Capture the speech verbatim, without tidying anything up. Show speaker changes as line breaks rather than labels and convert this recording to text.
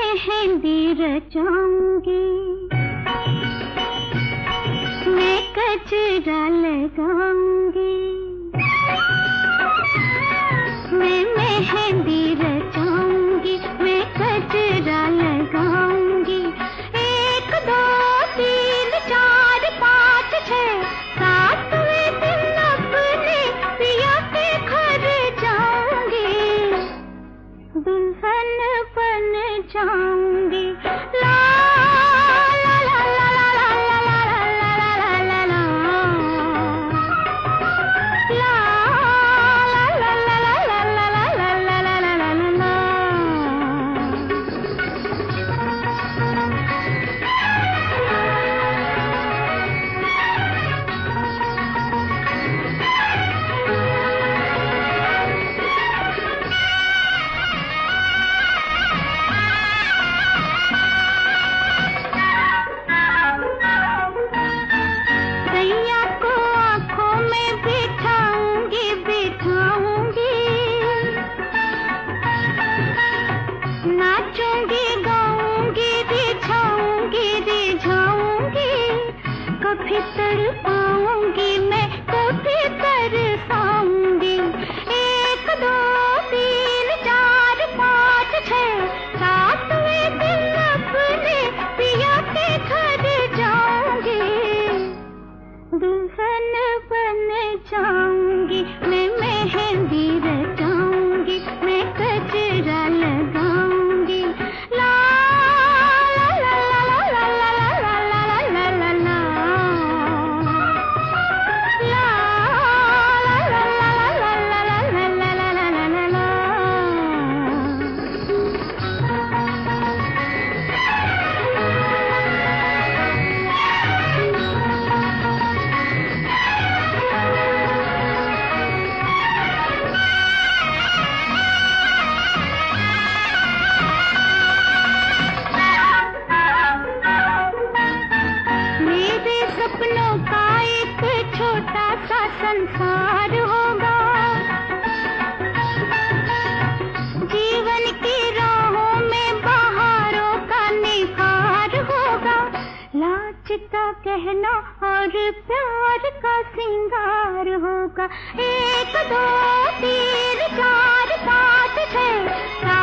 मेहंदी रचाऊंगी, मैं कजरा लगाऊंगी, मैं मेहंदी रचाऊंगी, मैं कजरा लगाऊंगी। एक दो तीन चार पाँच छः सातवें दिन अपने पिया के घर जाऊंगी, दुल्हन बन जाऊंगी। ला ला ला ला ला ला ला ला ला ला ला नाचूंगी, गाऊंगी, रिझाऊंगी, रिझाऊंगी, कभी तड़पाऊंगी मैं, कभी तरसाऊंगी। एक दो तीन चार पाँच छः सातवें दिन अपने पिया के घर जाऊंगी, दुल्हन बन जाऊंगी। मैं मेहंदी रचाऊंगी, मैं कजरा लगाऊंगी। ला ला ला ला ला ला ला ला ला ला ला ला सपनों का एक छोटा सा संसार होगा, जीवन की राहों में बहारों का निखार होगा, लाज का कहना और प्यार का सिंगार होगा। एक दो तीन चार पाँच छः